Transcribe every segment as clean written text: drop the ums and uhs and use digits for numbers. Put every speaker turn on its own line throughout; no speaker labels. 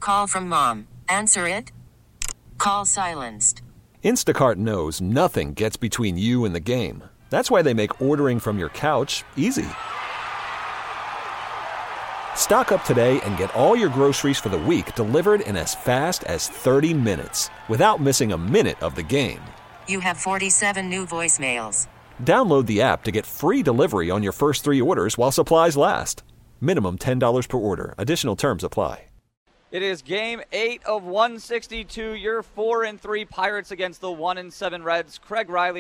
Call from mom. Answer it. Call silenced.
Instacart knows nothing gets between you and the game. That's why they make ordering from your couch easy. Stock up today and get all your groceries for the week delivered in as fast as 30 minutes without missing a minute of the game.
You have 47 new voicemails.
Download the app to get free delivery on your first 3 orders while supplies last. Minimum $10 per order. Additional terms apply.
It is game 8 of 162. Your 4-3 Pirates against the 1-7 Reds. Craig Riley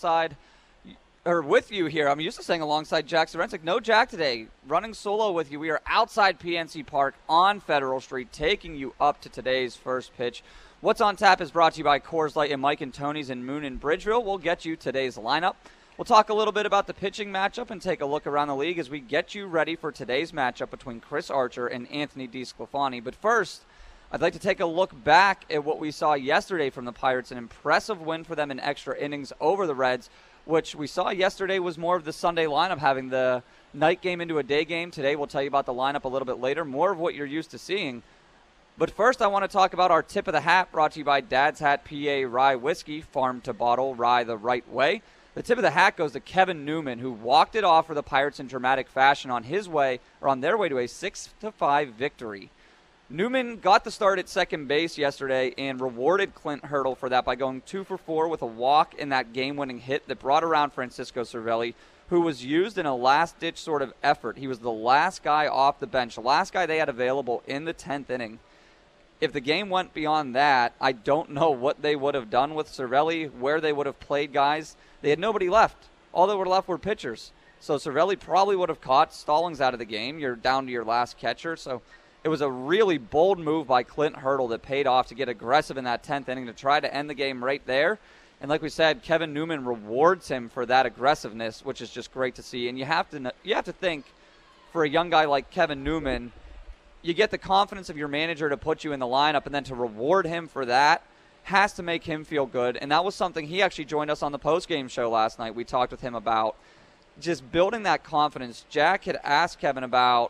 with you here. I'm used to saying alongside Jack Sorensic. No Jack today. Running solo with you. We are outside PNC Park on Federal Street, taking you up to today's first pitch. What's on Tap is brought to you by Coors Light and Mike and Tony's in Moon and Bridgeville. We'll get you today's lineup. We'll talk a little bit about the pitching matchup and take a look around the league as we get you ready for today's matchup between Chris Archer and Anthony DeSclafani. But first, I'd like to take a look back at what we saw yesterday from the Pirates, an impressive win for them in extra innings over the Reds, which we saw yesterday was more of the Sunday lineup, having the night game into a day game. Today we'll tell you about the lineup a little bit later, more of what you're used to seeing. But first I want to talk about our tip of the hat, brought to you by Dad's Hat PA Rye Whiskey, farm to bottle, rye the right way. The tip of the hat goes to Kevin Newman, who walked it off for the Pirates in dramatic fashion on their way to a 6-5 victory. Newman got the start at second base yesterday and rewarded Clint Hurdle for that by going 2 for 4 with a walk in that game-winning hit that brought around Francisco Cervelli, who was used in a last-ditch sort of effort. He was the last guy off the bench, the last guy they had available in the 10th inning. If the game went beyond that, I don't know what they would have done with Cervelli, where they would have played guys. They had nobody left. All that were left were pitchers. So Cervelli probably would have caught Stallings out of the game. You're down to your last catcher, so it was a really bold move by Clint Hurdle that paid off to get aggressive in that 10th inning to try to end the game right there. And like we said, Kevin Newman rewards him for that aggressiveness, which is just great to see. And you have to think, for a young guy like Kevin Newman, you get the confidence of your manager to put you in the lineup, and then to reward him for that has to make him feel good. And that was something he actually joined us on the post-game show last night. We talked with him about just building that confidence. Jack had asked Kevin about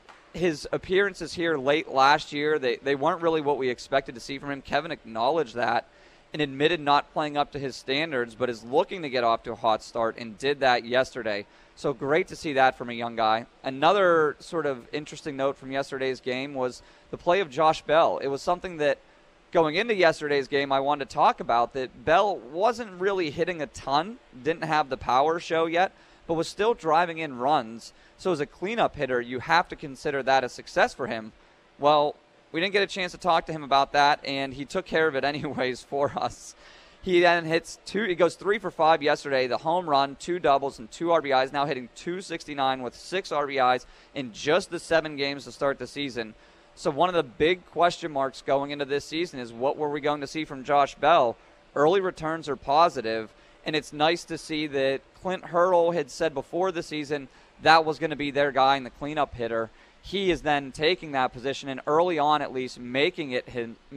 his appearances here late last year. They weren't really what we expected to see from him. Kevin acknowledged that and admitted not playing up to his standards, but is looking to get off to a hot start and did that yesterday. So great to see that from a young guy. Another sort of interesting note from yesterday's game was the play of Josh Bell. It was something that going into yesterday's game I wanted to talk about, that Bell wasn't really hitting a ton, didn't have the power show yet, but was still driving in runs. So as a cleanup hitter, you have to consider that a success for him. Well, we didn't get a chance to talk to him about that, and he took care of it anyways for us. He then he goes 3 for 5 yesterday, the home run, 2 doubles, and 2 RBIs, now hitting .269 with 6 RBIs in just the 7 games to start the season. So one of the big question marks going into this season is, what were we going to see from Josh Bell? Early returns are positive, and it's nice to see that Clint Hurdle had said before the season that was going to be their guy and the cleanup hitter. He is then taking that position and early on at least making it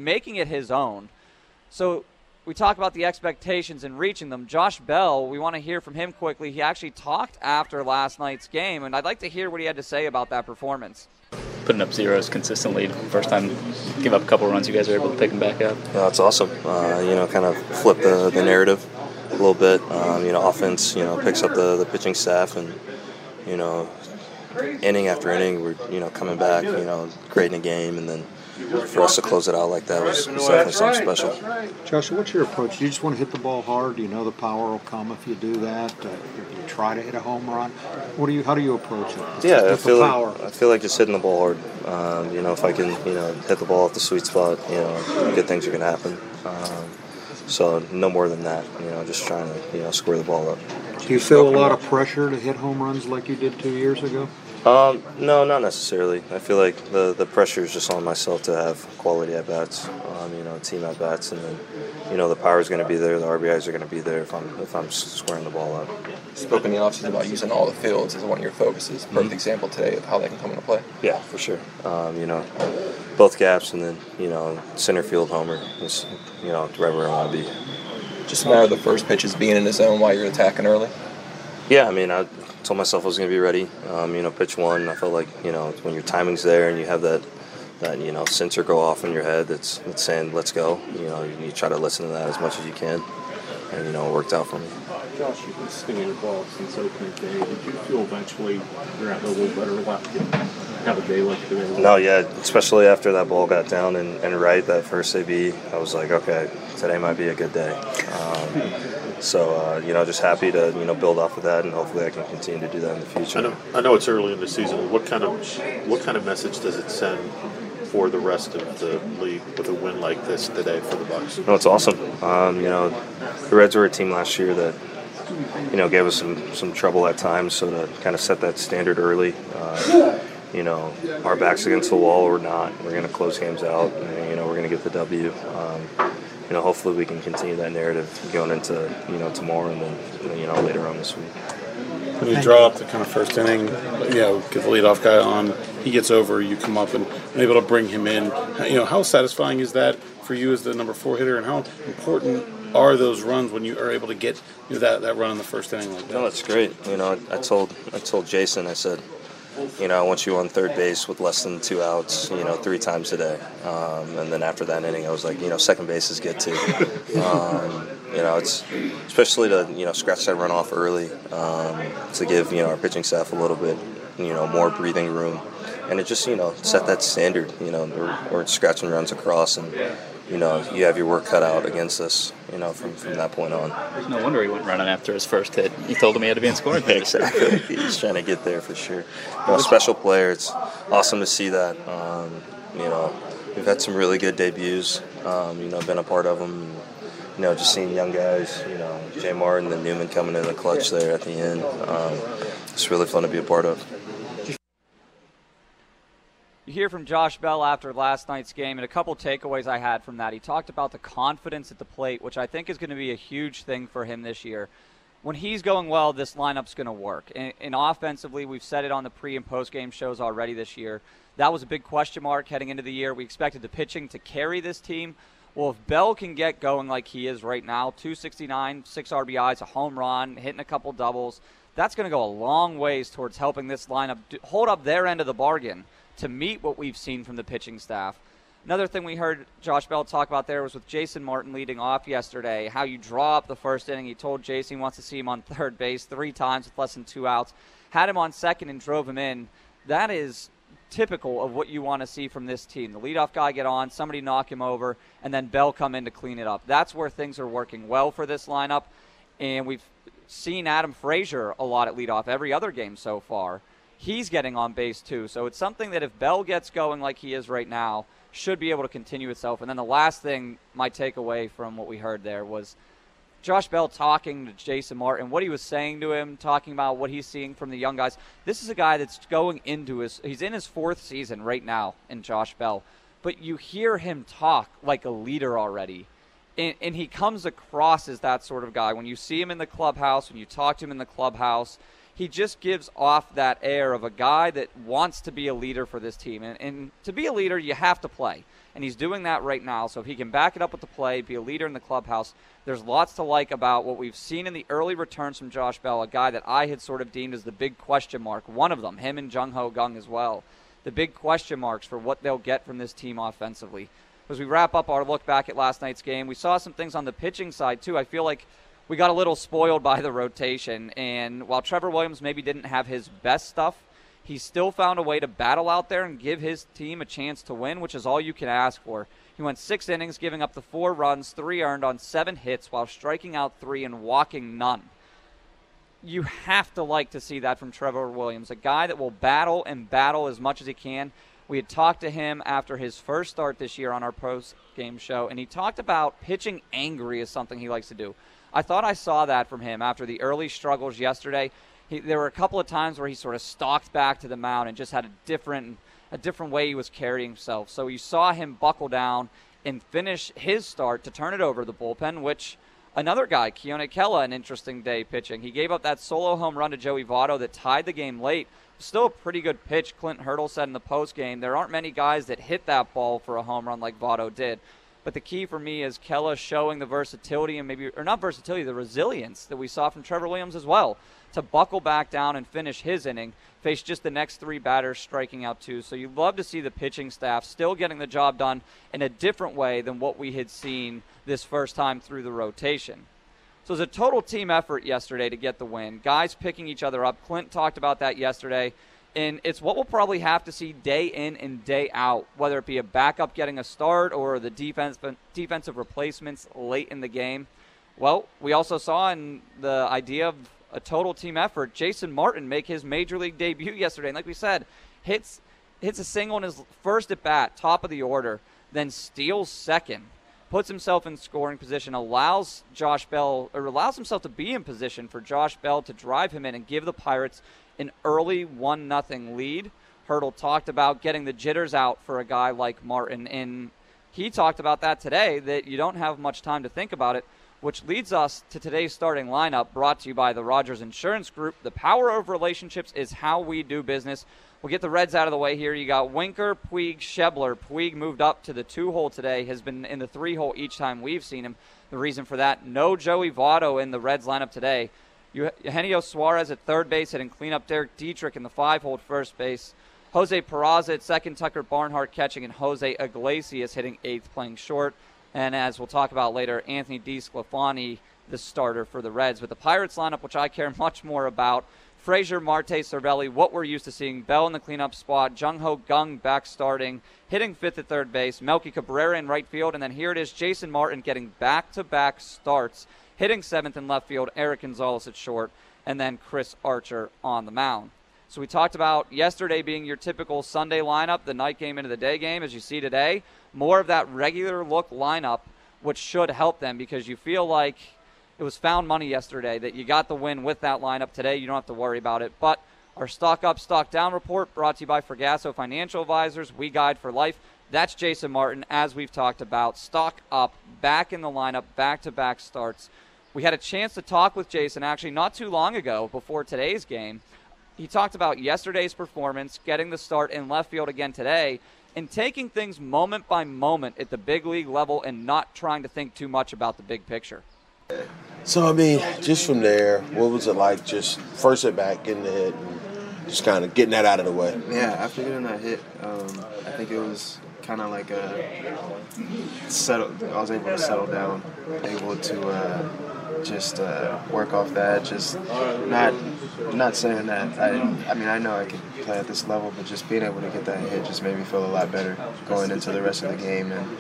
his own. So we talk about the expectations and reaching them. Josh Bell, we want to hear from him quickly. He actually talked after last night's game, and I'd like to hear what he had to say about that performance.
Putting up zeros consistently. First time give up a couple runs, you guys are able to pick them back up.
Yeah, it's awesome. Kind of flip the narrative a little bit. Offense, picks up the pitching staff, and, inning after inning, we're, coming back, creating a game, and then for us to close it out like that was definitely something special.
Joshua, what's your approach? Do you just want to hit the ball hard? Do you know the power will come if you do that? Do you try to hit a home run? How do you approach it?
Yeah, I feel like just hitting the ball hard. If I can, hit the ball at the sweet spot, good things are going to happen. So no more than that, just trying to, square the ball up.
Do you feel a lot of pressure to hit home runs like you did 2 years ago?
No, not necessarily. I feel like the pressure is just on myself to have quality at-bats, team at-bats, and then, the power is going to be there, the RBIs are going to be there if I'm squaring the ball up.
You spoke in the offseason about using all the fields as one of your focuses. Perfect example today of how they can come into play.
Yeah, for sure. Both gaps and then, center field homer is, right where I want to be.
Just a matter of the first pitches being in the zone while you're attacking early?
Yeah, I told myself I was going to be ready. Pitch one, I felt like, when your timing's there and you have that that sensor go off in your head that's saying let's go. You try to listen to that as much as you can, and it worked out for me.
Josh, you've been stinging the ball since opening day. Did you feel eventually you're out a little better left? Have a day like today?
No, yeah, especially after that ball got down and right, that first AB, I was like, okay, today might be a good day. So just happy to build off of that, and hopefully I can continue to do that in the future.
I know it's early in the season. What kind of message does it send for the rest of the league with a win like this today for the Bucks?
No, it's awesome. The Reds were a team last year that gave us some trouble at times. So to kind of set that standard early, our backs against the wall or not, we're going to close games out. And, we're going to get the W. Hopefully we can continue that narrative going into tomorrow and then later on this week.
When you draw up the kind of first inning, get the leadoff guy on, he gets over, you come up and able to bring him in. How satisfying is that for you as the number 4 hitter, and how important are those runs when you are able to get that run in the first inning like that?
No, that's great. I told Jason, I said, I want you on third base with less than 2 outs, 3 times a day. And then after that inning, I was like, second base is good too. It's especially to, scratch that run off early, to give, our pitching staff a little bit, more breathing room. And it just, set that standard, we're scratching runs across, and, you have your work cut out against us, from that point on.
There's no wonder he went running after his first hit. You told him he had to be in scoring position.
Exactly. He's trying to get there for sure. Special player. It's awesome to see that. We've had some really good debuts, been a part of them. Just seeing young guys, Jay Martin and Newman coming in the clutch there at the end. It's really fun to be a part of.
You hear from Josh Bell after last night's game, and a couple takeaways I had from that. He talked about the confidence at the plate, which I think is going to be a huge thing for him this year. When he's going well, this lineup's going to work. And offensively, we've said it on the pre- and post-game shows already this year. That was a big question mark heading into the year. We expected the pitching to carry this team. Well, if Bell can get going like he is right now, 269, 6 RBIs, a home run, hitting a couple doubles, that's going to go a long ways towards helping this lineup hold up their end of the bargain to meet what we've seen from the pitching staff. Another thing we heard Josh Bell talk about there was with Jason Martin leading off yesterday, how you draw up the first inning. He told Jason he wants to see him on third base 3 times with less than 2 outs, had him on second and drove him in. That is typical of what you want to see from this team. The leadoff guy get on, somebody knock him over, and then Bell come in to clean it up. That's where things are working well for this lineup, and we've seen Adam Frazier a lot at leadoff every other game so far. He's getting on base too, so it's something that if Bell gets going like he is right now, should be able to continue itself. And then the last thing, my takeaway from what we heard there was Josh Bell talking to Jason Martin, what he was saying to him, talking about what he's seeing from the young guys. This is a guy that's going into he's in his 4th season right now in Josh Bell, but you hear him talk like a leader already. And he comes across as that sort of guy. When you see him in the clubhouse, when you talk to him in the clubhouse, he just gives off that air of a guy that wants to be a leader for this team. And to be a leader, you have to play. And he's doing that right now. So if he can back it up with the play, be a leader in the clubhouse, there's lots to like about what we've seen in the early returns from Josh Bell, a guy that I had sort of deemed as the big question mark. One of them, him and Jung Ho Kang as well. The big question marks for what they'll get from this team offensively. As we wrap up our look back at last night's game, we saw some things on the pitching side, too. I feel like we got a little spoiled by the rotation, and while Trevor Williams maybe didn't have his best stuff, he still found a way to battle out there and give his team a chance to win, which is all you can ask for. He went 6 innings, giving up the 4 runs, 3 earned on 7 hits, while striking out 3 and walking none. You have to like to see that from Trevor Williams, a guy that will battle and battle as much as he can. We had talked to him after his first start this year on our post-game show, and he talked about pitching angry is something he likes to do. I thought I saw that from him after the early struggles yesterday. There were a couple of times where he sort of stalked back to the mound and just had a different way he was carrying himself. So you saw him buckle down and finish his start to turn it over to the bullpen, which another guy, Keone Kela, an interesting day pitching. He gave up that solo home run to Joey Votto that tied the game late. Still a pretty good pitch, Clint Hurdle said in the postgame. There aren't many guys that hit that ball for a home run like Votto did. But the key for me is Kela showing the versatility and the resilience that we saw from Trevor Williams as well. to buckle back down and finish his inning, faced just the next 3 batters striking out 2. So you'd love to see the pitching staff still getting the job done in a different way than what we had seen this first time through the rotation. So it was a total team effort yesterday to get the win. Guys picking each other up. Clint talked about that yesterday. And it's what we'll probably have to see day in and day out, whether it be a backup getting a start or the defensive replacements late in the game. Well, we also saw in the idea of a total team effort, Jason Martin make his major league debut yesterday. And like we said, hits a single in his first at bat, top of the order, then steals second, puts himself in scoring position, allows himself to be in position for Josh Bell to drive him in and give the Pirates an early 1-0 lead. Hurdle talked about getting the jitters out for a guy like Martin, and he talked about that today, that you don't have much time to think about it, which leads us to today's starting lineup, brought to you by the Rogers Insurance Group. The power of relationships is how we do business. We'll get the Reds out of the way here. You got Winker, Puig, Schebler. Puig moved up to the 2-hole today, has been in the 3-hole each time we've seen him. The reason for that, no Joey Votto in the Reds lineup today. Eugenio Suarez at third base, hitting cleanup. Derek Dietrich in the 5-hole at first base. Jose Peraza at second, Tucker Barnhart catching, and Jose Iglesias hitting 8th, playing short. And as we'll talk about later, Anthony DeSclafani, the starter for the Reds. With the Pirates lineup, which I care much more about, Frazier, Marte, Cervelli, what we're used to seeing. Bell in the cleanup spot. Jung-Ho Kang back starting, hitting 5th at third base. Melky Cabrera in right field. And then here it is, Jason Martin getting back-to-back starts, hitting 7th in left field, Eric Gonzalez at short, and then Chris Archer on the mound. So we talked about yesterday being your typical Sunday lineup, the night game into the day game. As you see today, more of that regular look lineup, which should help them because you feel like it was found money yesterday that you got the win with that lineup. Today you don't have to worry about it. But our stock up, stock down report brought to you by Fragasso Financial Advisors. We guide for life. That's Jason Martin, as we've talked about. Stock up, back in the lineup, back-to-back starts. We had a chance to talk with Jason actually not too long ago before today's game. He talked about yesterday's performance, getting the start in left field again today, and taking things moment by moment at the big league level and not trying to think too much about the big picture.
So, I mean, just from there, what was it like just first at bat, getting the hit, and just kind of getting that out of the way?
Yeah, after getting that hit, I think it was kind of like I was able to settle down, able to just work off that, just not saying that I know I could play at this level, but just being able to get that hit just made me feel a lot better going into the rest of the game, and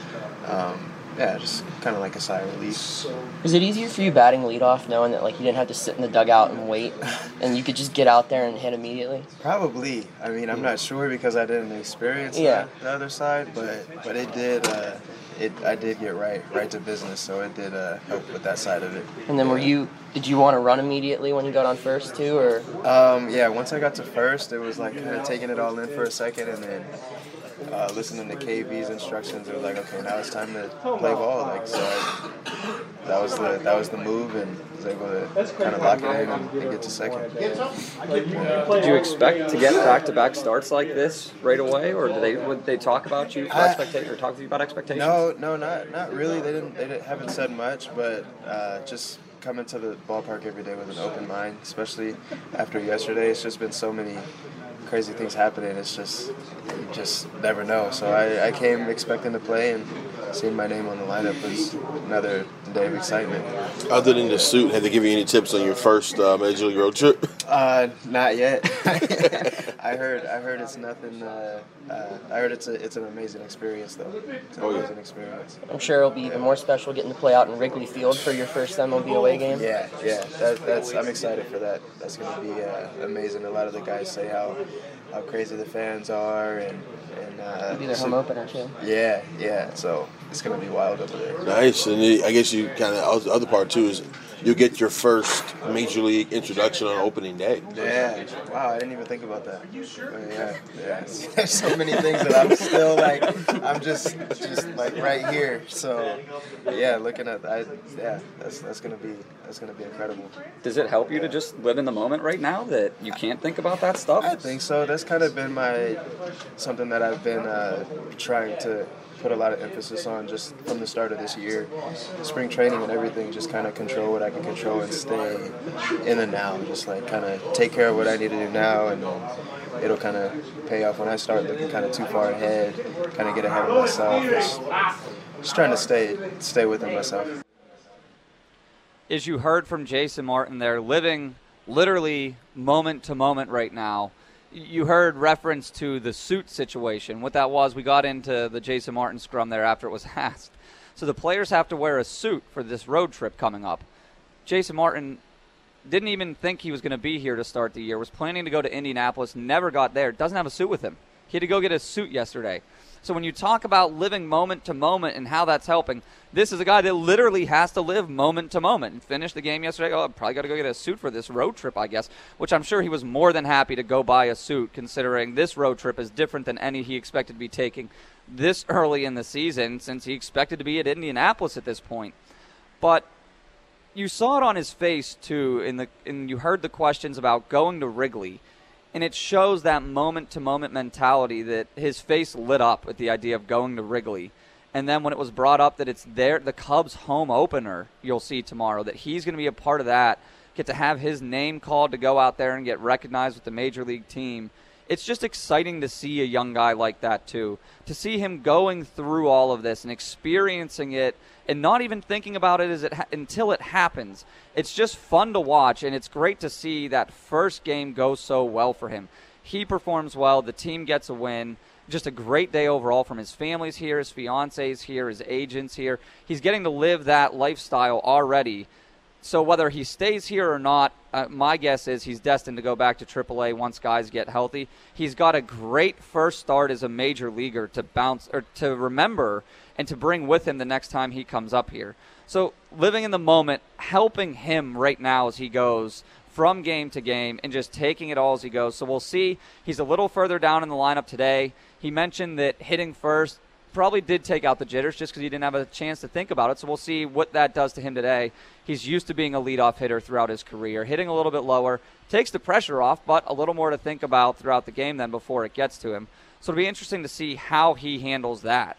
just kind of like a sigh of relief.
Was it easier for you batting leadoff, knowing that like you didn't have to sit in the dugout and wait, and you could just get out there and hit immediately?
Probably. I mean, I'm not sure because I didn't experience the other side, but it did. I did get right to business, so it did help with that side of it.
And then did you want to run immediately when you got on first too, or?
Once I got to first, it was like kind of taking it all in for a second, and then listening to KV's instructions, it was like, okay, now it's time to play ball. Like, so that was the move, and was able to kind of lock it in and get to second.
Did you expect to get back-to-back starts like this right away, or would they talk about you for expectations, or talk to you about expectations?
No, not really. They haven't said much, but just coming to the ballpark every day with an open mind, especially after yesterday. It's just been so many crazy things happening. It's just, you just never know. So I came expecting to play, and seeing my name on the lineup was another day of excitement.
Other than the suit, had they give you any tips on your first Major League road trip?
Not yet. I heard it's nothing. I heard it's an amazing experience, though. It's an amazing experience.
I'm sure it'll be even more special getting to play out in Wrigley Field for your first MLB away game.
Yeah. I'm excited for that. That's going to be amazing. A lot of the guys say how crazy the fans are, and
it'll be their home opener too.
Yeah. So it's going to be wild over there.
Nice, and I guess you kind of the other part too is you'll get your first Major League introduction on opening day.
Yeah, wow, I didn't even think about that. Yeah. There's so many things that I'm still like, I'm just like right here. So yeah, looking at that's gonna be incredible.
Does it help you to just live in the moment right now that you can't think about that stuff?
I think so. That's kind of been something that I've been trying to put a lot of emphasis on just from the start of this year. Spring training and everything, just kind of control what I can control and stay in the now. Just like kind of take care of what I need to do now, and then it'll kind of pay off when I start looking kind of too far ahead, kind of get ahead of myself. Just trying to stay within myself.
As you heard from Jason Martin, they're living literally moment to moment right now. You heard reference to the suit situation. What that was, we got into the Jason Martin scrum there after it was asked. So the players have to wear a suit for this road trip coming up. Jason Martin didn't even think he was going to be here to start the year, was planning to go to Indianapolis, never got there, doesn't have a suit with him. He had to go get a suit yesterday. So when you talk about living moment to moment and how that's helping, this is a guy that literally has to live moment to moment. And finished the game yesterday, I probably got to go get a suit for this road trip, I guess, which I'm sure he was more than happy to go buy a suit, considering this road trip is different than any he expected to be taking this early in the season, since he expected to be at Indianapolis at this point. But you saw it on his face, too, and you heard the questions about going to Wrigley. And it shows that moment-to-moment mentality that his face lit up at the idea of going to Wrigley. And then when it was brought up that it's the Cubs home opener you'll see tomorrow, that he's going to be a part of that, get to have his name called to go out there and get recognized with the Major League team. It's just exciting to see a young guy like that, too. To see him going through all of this and experiencing it and not even thinking about it until it happens. It's just fun to watch, and it's great to see that first game go so well for him. He performs well. The team gets a win. Just a great day overall from his family's here, his fiance's here, his agent's here. He's getting to live that lifestyle already. So whether he stays here or not, my guess is he's destined to go back to AAA once guys get healthy. He's got a great first start as a major leaguer to bounce or to remember and to bring with him the next time he comes up here. So living in the moment, helping him right now as he goes from game to game and just taking it all as he goes. So we'll see. He's a little further down in the lineup today. He mentioned that hitting first probably did take out the jitters just because he didn't have a chance to think about it. So we'll see what that does to him today. He's used to being a leadoff hitter throughout his career. Hitting a little bit lower takes the pressure off, but a little more to think about throughout the game than before it gets to him. So it'll be interesting to see how he handles that.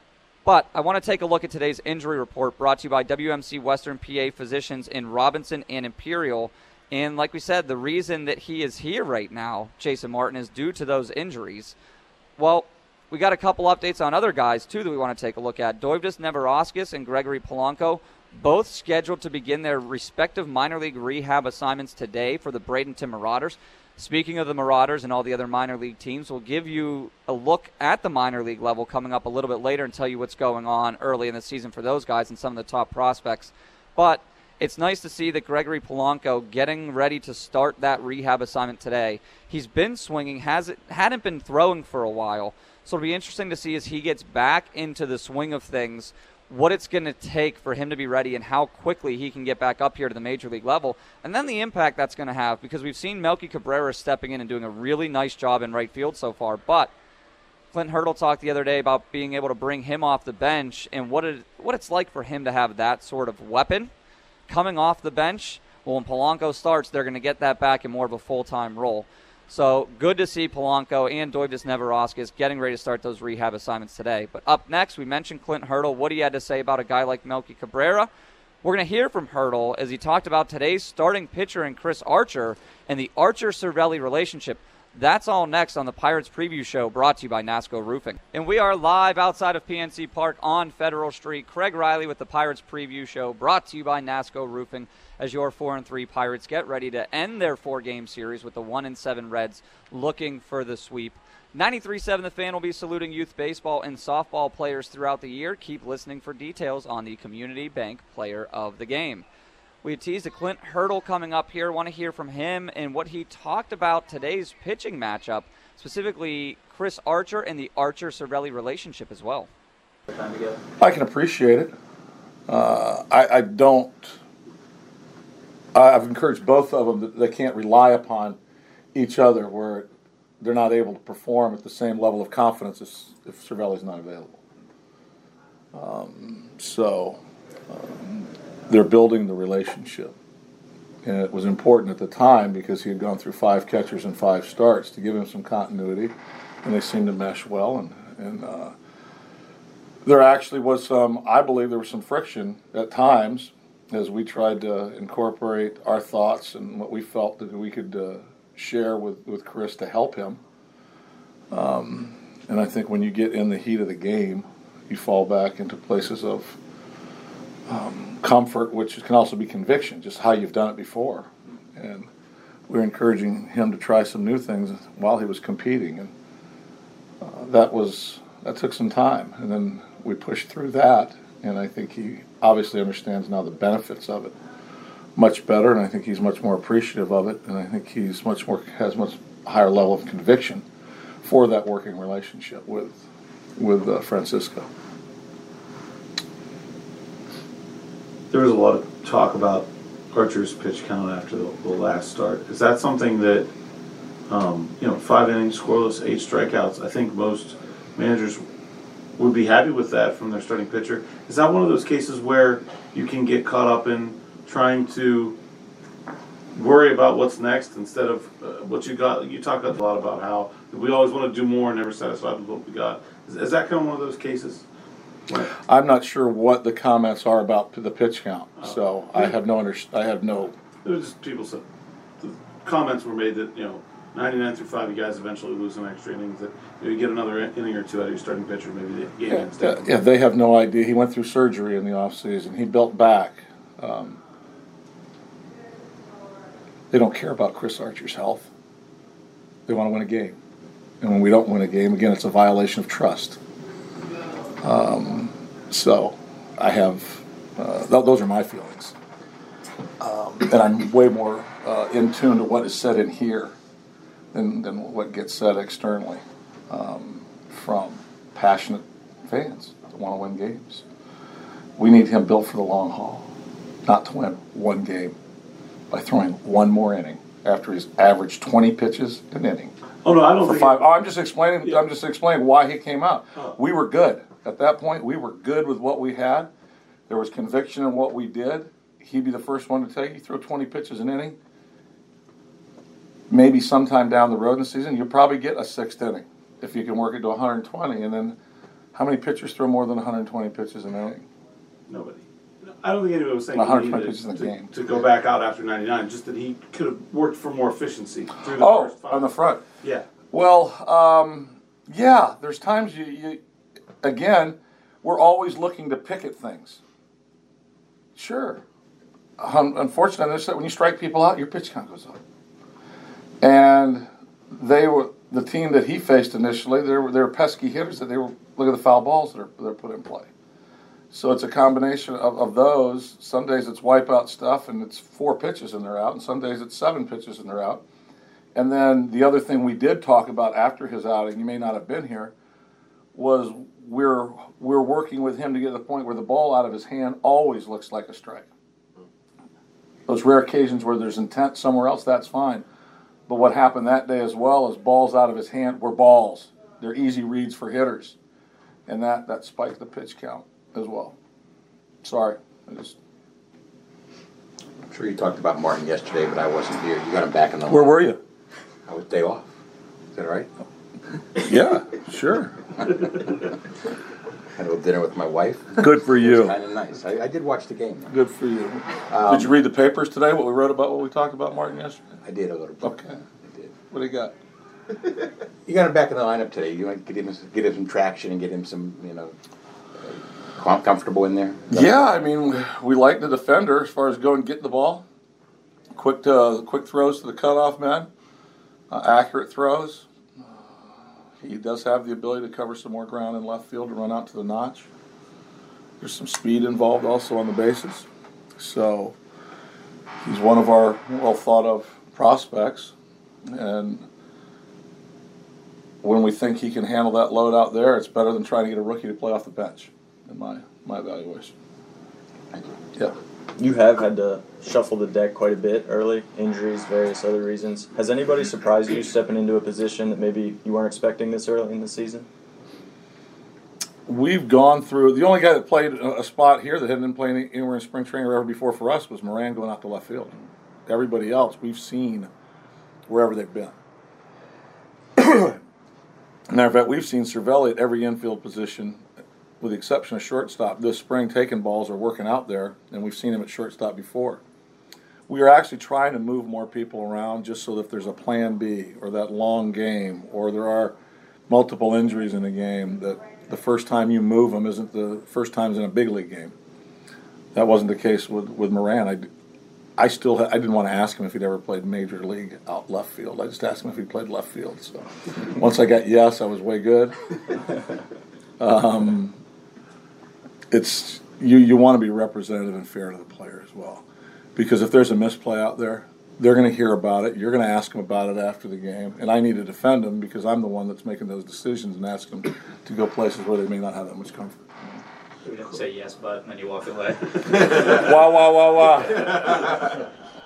But I want to take a look at today's injury report brought to you by WMC Western PA Physicians in Robinson and Imperial. And like we said, the reason that he is here right now, Jason Martin, is due to those injuries. Well, we got a couple updates on other guys, too, that we want to take a look at. Dovydas Neverauskas and Gregory Polanco, both scheduled to begin their respective minor league rehab assignments today for the Bradenton Marauders. Speaking of the Marauders and all the other minor league teams, we'll give you a look at the minor league level coming up a little bit later and tell you what's going on early in the season for those guys and some of the top prospects. But it's nice to see that Gregory Polanco getting ready to start that rehab assignment today. He's been swinging, hadn't been throwing for a while. So it'll be interesting to see as he gets back into the swing of things, what it's going to take for him to be ready and how quickly he can get back up here to the major league level. And then the impact that's going to have, because we've seen Melky Cabrera stepping in and doing a really nice job in right field so far. But Clint Hurdle talked the other day about being able to bring him off the bench and what it's like for him to have that sort of weapon coming off the bench. Well, when Polanco starts, they're going to get that back in more of a full-time role. So good to see Polanco and Dovydas Neverauskas getting ready to start those rehab assignments today. But up next, we mentioned Clint Hurdle, what he had to say about a guy like Melky Cabrera. We're going to hear from Hurdle as he talked about today's starting pitcher in Chris Archer and the Archer-Cervelli relationship. That's all next on the Pirates Preview Show, brought to you by NASCO Roofing. And we are live outside of PNC Park on Federal Street. Craig Riley with the Pirates Preview Show, brought to you by NASCO Roofing, as your 4-3 Pirates get ready to end their 4-game series with the 1-7 Reds looking for the sweep. 93.7 The Fan will be saluting youth baseball and softball players throughout the year. Keep listening for details on the Community Bank Player of the Game. We teased a Clint Hurdle coming up here. Want to hear from him and what he talked about today's pitching matchup, specifically Chris Archer and the Archer-Cervelli relationship as well.
I can appreciate it. I've encouraged both of them that they can't rely upon each other where they're not able to perform at the same level of confidence if Cervelli's not available. They're building the relationship. And it was important at the time because he had gone through 5 catchers and 5 starts to give him some continuity, and they seemed to mesh well. And There actually was I believe there was some friction at times as we tried to incorporate our thoughts and what we felt that we could share with Chris to help him. And I think when you get in the heat of the game, you fall back into places of comfort, which can also be conviction, just how you've done it before. And we're encouraging him to try some new things while he was competing. And that took some time. And then we pushed through that, and I think he obviously understands now the benefits of it much better, and I think he's much more appreciative of it, and I think he's has much higher level of conviction for that working relationship with Francisco.
There was a lot of talk about Archer's pitch count after the last start. Is that something that, 5 innings, scoreless, 8 strikeouts, I think most managers would be happy with that from their starting pitcher. Is that one of those cases where you can get caught up in trying to worry about what's next instead of what you got? You talk a lot about how we always want to do more and never satisfied with what we got. Is that kind of one of those cases?
I'm not sure what the comments are about the pitch count, so I have no.
It was just people said the comments were made that 99 through 5, you guys eventually lose some extra innings. That you get another inning or two out of your starting pitcher, maybe the game.
Yeah, they have no idea. He went through surgery in the off season. He built back. They don't care about Chris Archer's health. They want to win a game, and when we don't win a game, again, it's a violation of trust. So I have those are my feelings, and I'm way more in tune to what is said in here than what gets said externally from passionate fans that want to win games. We need him built for the long haul, not to win one game by throwing one more inning after he's averaged 20 pitches an inning.
Oh no, I don't.
I'm just explaining. Yeah. I'm just explaining why he came out. Oh. We were good at that point. We were good with what we had. There was conviction in what we did. He'd be the first one to tell you throw 20 pitches an inning. Maybe sometime down the road in the season, you'll probably get a 6th inning if you can work it to 120. And then, how many pitchers throw more than 120 pitches an inning?
Nobody. I don't think anybody was saying
120 pitches in the game
to go back out after 99. Just that he could have worked for more efficiency through the first 5.
On the front.
Yeah.
Well, yeah. There's times you again, we're always looking to pick at things. Sure. Unfortunately, when you strike people out, your pitch count goes up. And they were the team that he faced initially. They were pesky hitters. That look at the foul balls that are put in play. So it's a combination of those. Some days it's wipeout stuff, and it's 4 pitches and they're out. And some days it's 7 pitches and they're out. And then the other thing we did talk about after his outing, you may not have been here, was we're working with him to get to the point where the ball out of his hand always looks like a strike. Those rare occasions where there's intent somewhere else, that's fine. But what happened that day as well is balls out of his hand were balls. They're easy reads for hitters. And that spiked the pitch count as well. Sorry.
I'm sure you talked about Martin yesterday, but I wasn't here. You got him back in the line.
Where were you?
I was day off. Is that right?
Yeah, sure.
Had a little dinner with my wife.
Good for you.
It was kind of nice. I did watch the game.
Good for you. Did you read the papers today, what we wrote about, what we talked about Martin yesterday?
I did a little bit.
Okay.
I did.
What do you got?
You got him back in the lineup today. You want to get him some traction and get him some, comfortable in there?
Yeah, I mean, we like the defender as far as going and getting the ball. Quick throws to the cutoff man. Accurate throws. He does have the ability to cover some more ground in left field to run out to the notch. There's some speed involved also on the bases. So he's one of our well-thought-of prospects. And when we think he can handle that load out there, it's better than trying to get a rookie to play off the bench, in my evaluation.
Thank you.
Yeah.
You have had to shuffle the deck quite a bit early, injuries, various other reasons. Has anybody surprised you stepping into a position that maybe you weren't expecting this early in the season?
We've gone through, the only guy that played a spot here that hadn't been playing anywhere in spring training or ever before for us was Moran going out to left field. Everybody else we've seen wherever they've been. Matter of fact, we've seen Cervelli at every infield position with the exception of shortstop, this spring taking balls are working out there, and we've seen him at shortstop before. We are actually trying to move more people around just so that if there's a plan B or that long game or there are multiple injuries in the game, that the first time you move them isn't the first time's in a big league game. That wasn't the case with Moran. I didn't want to ask him if he'd ever played major league out left field. I just asked him if he played left field. So once I got yes, I was way good. It's you want to be representative and fair to the player as well, because if there's a misplay out there, they're going to hear about it. You're going to ask them about it after the game, and I need to defend them because I'm the one that's making those decisions and ask them to go places where they may not have that much comfort.
We didn't say yes, but and then you walk away.
Wow.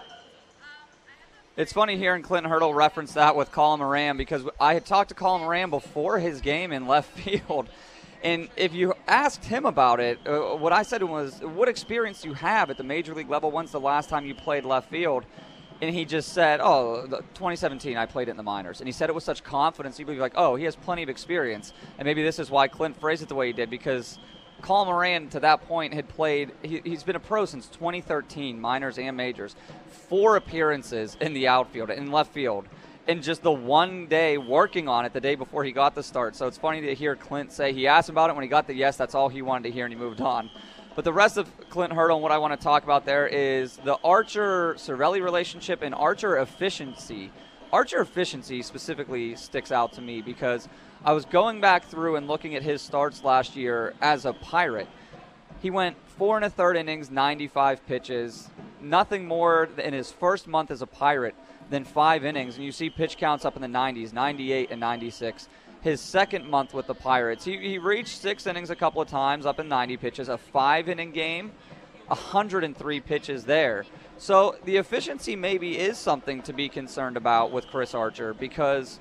It's funny hearing Clint Hurdle reference that with Colin Moran, because I had talked to Colin Moran before his game in left field. And if you asked him about it, what I said to him was, what experience do you have at the major league level? When's the last time you played left field? And he just said, 2017, I played it in the minors. And he said it with such confidence, you'd be like, he has plenty of experience. And maybe this is why Clint phrased it the way he did, because Colin Moran, to that point, had played, he's been a pro since 2013, minors and majors, 4 appearances in the outfield, in left field, and just the one day working on it the day before he got the start. So it's funny to hear Clint say he asked him about it. When he got the yes, that's all he wanted to hear, and he moved on. But the rest of Clint Hurdle and what I want to talk about there is the Archer-Cervelli relationship and Archer efficiency. Archer efficiency specifically sticks out to me because I was going back through and looking at his starts last year as a Pirate. He went 4 1/3 innings, 95 pitches, nothing more in his first month as a Pirate than 5 innings. And you see pitch counts up in the 90s, 98 and 96. His second month with the Pirates, he reached 6 innings a couple of times, up in 90 pitches, a 5-inning game, 103 pitches there. So the efficiency maybe is something to be concerned about with Chris Archer, because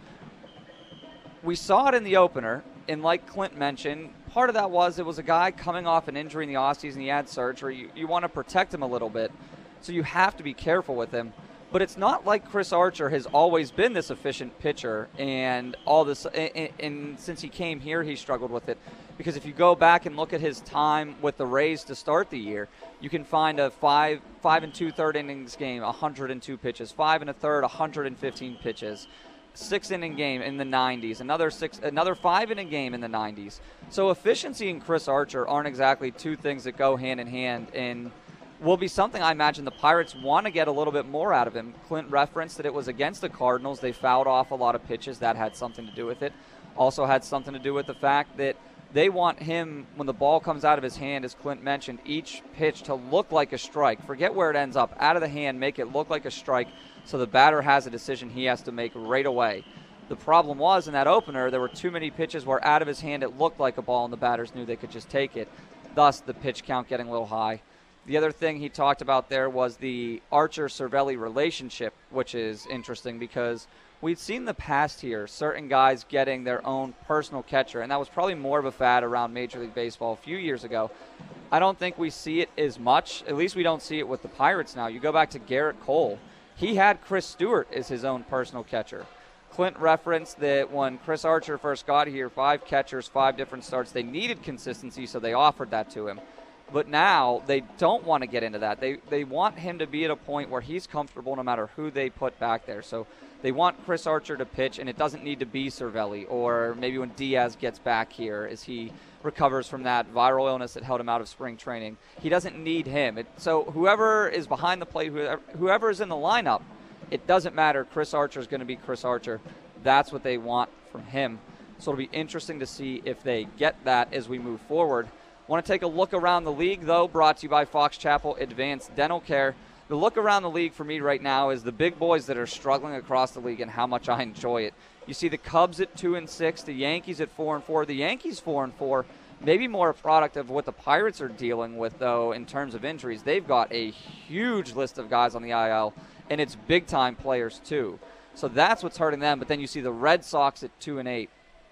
we saw it in the opener, and like Clint mentioned, part of that was it was a guy coming off an injury in the offseason. He had surgery. You want to protect him a little bit, so you have to be careful with him. But it's not like Chris Archer has always been this efficient pitcher, and all this. And since he came here, he struggled with it. Because if you go back and look at his time with the Rays to start the year, you can find a 5 2/3 innings game, 102 pitches, 5 1/3, 115 pitches, 6-inning game in the 90s, another 5-inning game in the 90s. So efficiency and Chris Archer aren't exactly two things that go hand in hand, and will be something I imagine the Pirates want to get a little bit more out of him. Clint referenced that it was against the Cardinals. They fouled off a lot of pitches. That had something to do with it. Also had something to do with the fact that they want him, when the ball comes out of his hand, as Clint mentioned, each pitch to look like a strike. Forget where it ends up. Out of the hand, make it look like a strike so the batter has a decision he has to make right away. The problem was, in that opener, there were too many pitches where out of his hand it looked like a ball and the batters knew they could just take it, thus the pitch count getting a little high. The other thing he talked about there was the Archer-Cervelli relationship, which is interesting because we've seen in the past here certain guys getting their own personal catcher, and that was probably more of a fad around Major League Baseball a few years ago. I don't think we see it as much. At least we don't see it with the Pirates now. You go back to Garrett Cole. He had Chris Stewart as his own personal catcher. Clint referenced that when Chris Archer first got here, 5 catchers, 5 different starts, they needed consistency, so they offered that to him. But now they don't want to get into that. They want him to be at a point where he's comfortable no matter who they put back there. So they want Chris Archer to pitch, and it doesn't need to be Cervelli, or maybe when Diaz gets back here as he recovers from that viral illness that held him out of spring training. He doesn't need him. So whoever is behind the plate, whoever is in the lineup, it doesn't matter. Chris Archer is going to be Chris Archer. That's what they want from him. So it'll be interesting to see if they get that as we move forward. Want to take a look around the league, though, brought to you by Fox Chapel Advanced Dental Care. The look around the league for me right now is the big boys that are struggling across the league and how much I enjoy it. You see the Cubs at 2-6, the Yankees at 4-4. The Yankees 4-4, maybe more a product of what the Pirates are dealing with, though, in terms of injuries. They've got a huge list of guys on the IL, and it's big-time players, too. So that's what's hurting them. But then you see the Red Sox at 2-8.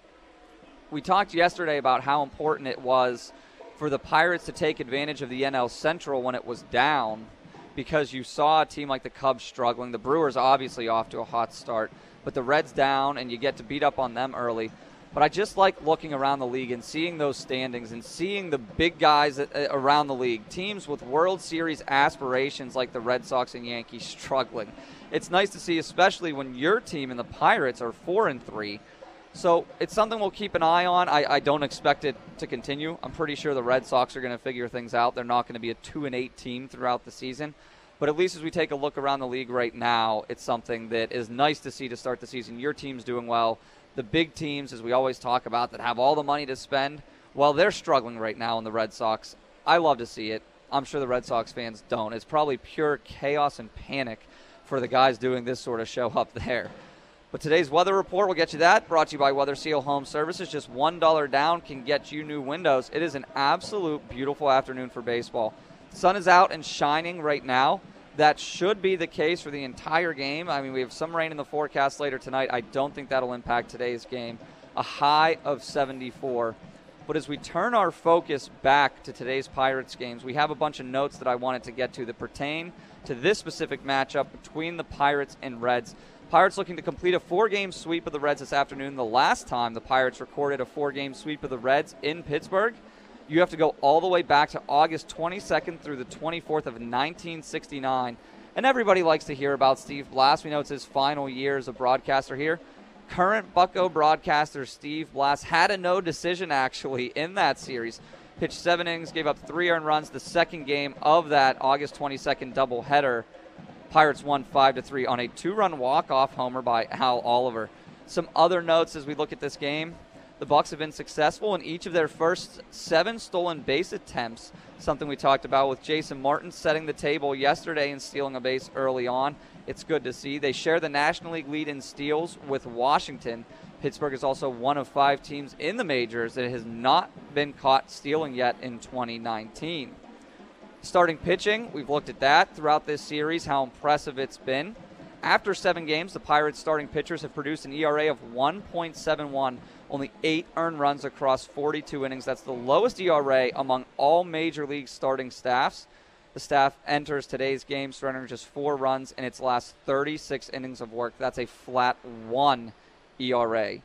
We talked yesterday about how important it was for the Pirates to take advantage of the NL Central when it was down, because you saw a team like the Cubs struggling. The Brewers obviously off to a hot start, but the Reds down, and you get to beat up on them early. But I just like looking around the league and seeing those standings and seeing the big guys around the league, teams with World Series aspirations like the Red Sox and Yankees struggling. It's nice to see, especially when your team and the Pirates are 4-3. So it's something we'll keep an eye on. I don't expect it to continue. I'm pretty sure the Red Sox are going to figure things out. They're not going to be a 2-8 team throughout the season. But at least as we take a look around the league right now, it's something that is nice to see to start the season. Your team's doing well. The big teams, as we always talk about, that have all the money to spend, well, they're struggling right now in the Red Sox. I love to see it. I'm sure the Red Sox fans don't. It's probably pure chaos and panic for the guys doing this sort of show up there. But today's weather report will get you that. Brought to you by Weather Seal Home Services. Just $1 down can get you new windows. It is an absolute beautiful afternoon for baseball. The sun is out and shining right now. That should be the case for the entire game. I mean, we have some rain in the forecast later tonight. I don't think that'll impact today's game. A high of 74. But as we turn our focus back to today's Pirates games, we have a bunch of notes that I wanted to get to that pertain to this specific matchup between the Pirates and Reds. Pirates looking to complete a 4-game sweep of the Reds this afternoon. The last time the Pirates recorded a 4-game sweep of the Reds in Pittsburgh, you have to go all the way back to August 22nd through the 24th of 1969. And everybody likes to hear about Steve Blass. We know it's his final year as a broadcaster here. Current Bucco broadcaster Steve Blass had a no decision, actually, in that series. Pitched 7 innings, gave up 3 earned runs. The second game of that August 22nd doubleheader, Pirates won 5-3 on a 2-run walk-off homer by Al Oliver. Some other notes as we look at this game. The Bucs have been successful in each of their first 7 stolen base attempts, something we talked about with Jason Martin setting the table yesterday and stealing a base early on. It's good to see. They share the National League lead in steals with Washington. Pittsburgh is also one of 5 teams in the majors that has not been caught stealing yet in 2019. Starting pitching, we've looked at that throughout this series, how impressive it's been. After 7 games, the Pirates starting pitchers have produced an ERA of 1.71, only 8 earned runs across 42 innings. That's the lowest ERA among all major league starting staffs. The staff enters today's game surrendering just 4 runs in its last 36 innings of work. That's a flat 1 ERA.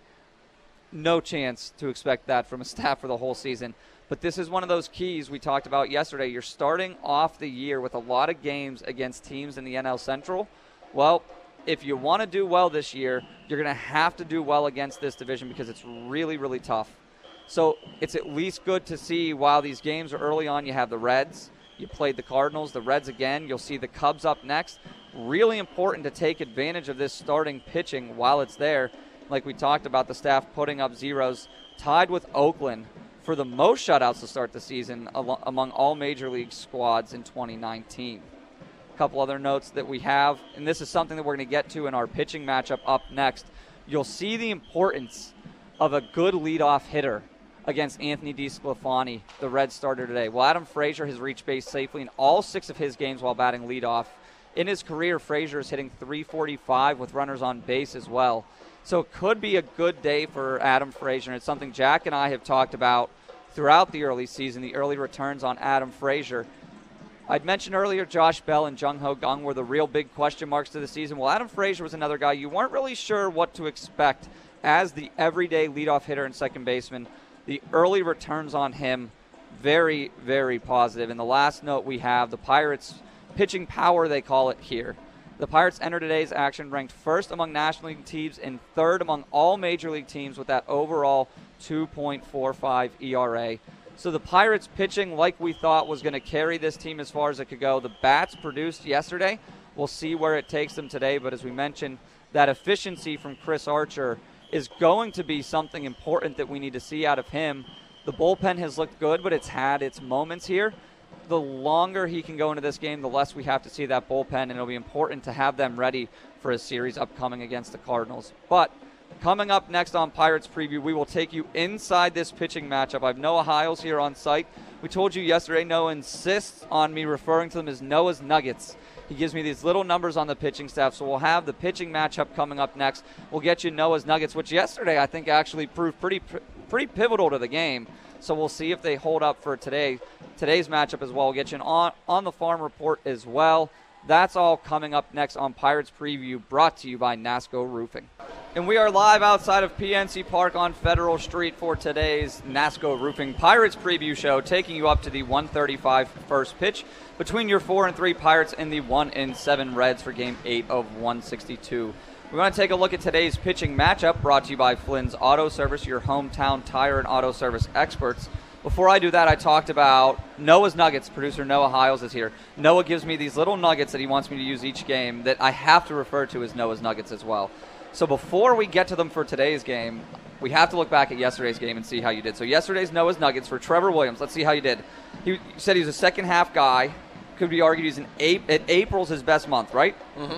No chance to expect that from a staff for the whole season. But this is one of those keys we talked about yesterday. You're starting off the year with a lot of games against teams in the NL Central. Well, if you want to do well this year, you're going to have to do well against this division because it's really, really tough. So it's at least good to see while these games are early on, you have the Reds. You played the Cardinals, the Reds again. You'll see the Cubs up next. Really important to take advantage of this starting pitching while it's there. Like we talked about, the staff putting up zeros, tied with Oakland for the most shutouts to start the season among all major league squads in 2019. Couple other notes that we have, and this is something that we're going to get to in our pitching matchup up next. You'll see the importance of a good leadoff hitter against Anthony DeSclafani, the Red starter today. Well, Adam Frazier has reached base safely in all 6 of his games while batting leadoff. In his career, Frazier is hitting .345 with runners on base as well. So it could be a good day for Adam Frazier, and it's something Jack and I have talked about throughout the early season, the early returns on Adam Frazier. I'd mentioned earlier Josh Bell and Jung Ho Kang were the real big question marks to the season. Well, Adam Frazier was another guy you weren't really sure what to expect as the everyday leadoff hitter and second baseman. The early returns on him, very, very positive. And the last note we have, the Pirates pitching power, they call it here. The Pirates enter today's action ranked first among National League teams and third among all major league teams with that overall 2.45 ERA. So the Pirates pitching like we thought was going to carry this team as far as it could go. The bats produced yesterday. We'll see where it takes them today. But as we mentioned, that efficiency from Chris Archer is going to be something important that we need to see out of him. The bullpen has looked good, but it's had its moments here. The longer he can go into this game, the less we have to see that bullpen, and it'll be important to have them ready for a series upcoming against the Cardinals. But coming up next on Pirates Preview, we will take you inside this pitching matchup. I have Noah Hiles here on site. We told you yesterday, Noah insists on me referring to them as Noah's Nuggets. He gives me these little numbers on the pitching staff, so we'll have the pitching matchup coming up next. We'll get you Noah's Nuggets, which yesterday I think actually proved pretty pivotal to the game. So we'll see if they hold up for today's matchup as well. We'll get you an on the farm report as well. That's all coming up next on Pirates Preview, brought to you by NASCO Roofing. And we are live outside of PNC Park on Federal Street for today's NASCO Roofing Pirates preview show, taking you up to the 1:35 first pitch between your 4-3 Pirates and the 1-7 Reds for Game 8 of 162. We're going to take a look at today's pitching matchup, brought to you by Flynn's Auto Service, your hometown tire and auto service experts. Before I do that, I talked about Noah's Nuggets. Producer Noah Hiles is here. Noah gives me these little nuggets that he wants me to use each game that I have to refer to as Noah's Nuggets as well. So before we get to them for today's game, we have to look back at yesterday's game and see how you did. So yesterday's Noah's Nuggets for Trevor Williams. Let's see how you did. He said he was a second-half guy. Could be argued he's April's his best month, right?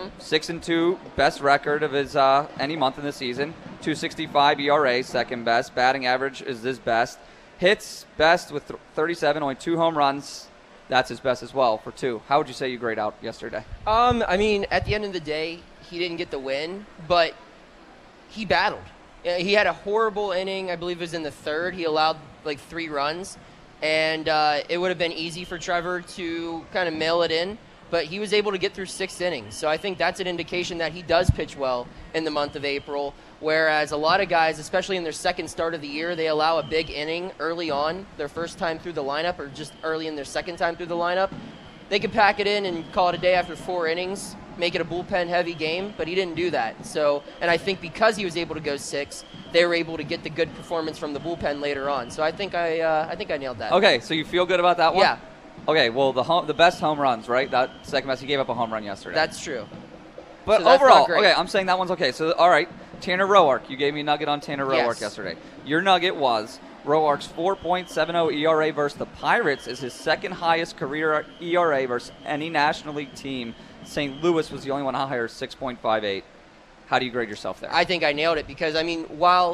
6-2, best record of his any month in the season. 2.65 ERA, second best. Batting average is his best. Hits best with 37, only 2 home runs. That's his best as well for 2. How would you say you grade out yesterday?
I mean, at the end of the day, he didn't get the win, but he battled. He had a horrible inning. I believe it was in the third. He allowed like 3 runs, and it would have been easy for Trevor to kind of mail it in, but he was able to get through 6 innings. So I think that's an indication that he does pitch well in the month of April, whereas a lot of guys, especially in their second start of the year, they allow a big inning early on, their first time through the lineup, or just early in their second time through the lineup. They could pack it in and call it a day after 4 innings, make it a bullpen-heavy game, but he didn't do that. So, and I think because he was able to go 6, they were able to get the good performance from the bullpen later on. So I think I nailed that.
Okay, so you feel good about that one?
Yeah.
Okay, well, the best home runs, right? That second best, he gave up a home run yesterday.
That's true.
But
So that's
overall,
not great.
okay, I'm saying that one's okay. So, all right, Tanner Roark, you gave me a nugget on Tanner Roark
Yes.
yesterday. Your nugget was Roark's 4.70 ERA versus the Pirates is his second highest career ERA versus any National League team. St. Louis was the only one higher, 6.58. How do you grade yourself there?
I think I nailed it because, I mean, while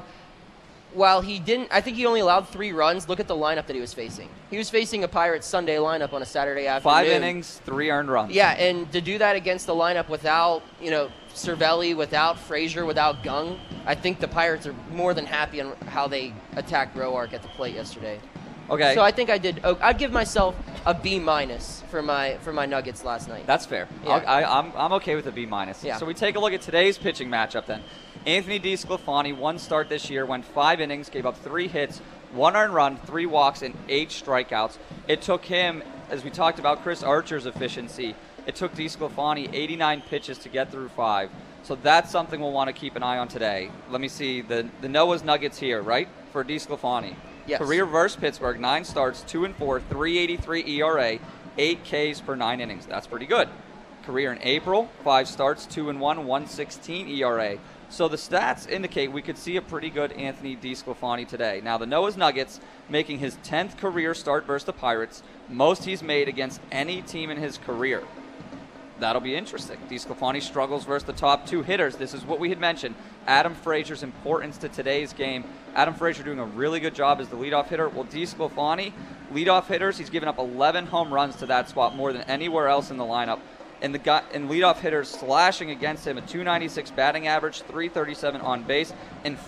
he didn't, I think he only allowed 3 runs. Look at the lineup that he was facing. He was facing a Pirates Sunday lineup on a Saturday afternoon.
5 innings, 3 earned runs.
Yeah, and to do that against the lineup without, Cervelli, without Frazier, without Gung, I think the Pirates are more than happy on how they attacked Roark at the plate yesterday.
Okay.
So I think I did. I'd give myself a B- for my Nuggets last night.
That's fair.
Yeah.
I'm okay with a B-.
Yeah.
So we take a look at today's pitching matchup then. Anthony DeSclafani, 1 start this year, went 5 innings, gave up 3 hits, 1 earned run, 3 walks, and 8 strikeouts. It took him, as we talked about Chris Archer's efficiency, it took DeSclafani 89 pitches to get through 5. So that's something we'll want to keep an eye on today. Let me see the Noah's Nuggets here, right, for DeSclafani.
Yes.
Career versus Pittsburgh, 9 starts, 2-4, 3.83 ERA, 8 Ks per 9 innings. That's pretty good. Career in April, 5 starts, 2-1, 1.16 ERA. So the stats indicate we could see a pretty good Anthony DeSclafani today. Now the Noah's Nuggets making his 10th career start versus the Pirates, most he's made against any team in his career. That'll be interesting. DeSclafani struggles versus the top 2 hitters. This is what we had mentioned. Adam Frazier's importance to today's game. Adam Frazier doing a really good job as the leadoff hitter. Well, DeSclafani, leadoff hitters, he's given up 11 home runs to that spot, more than anywhere else in the lineup. And the guy and leadoff hitters slashing against him, a 296 batting average, 337 on base, and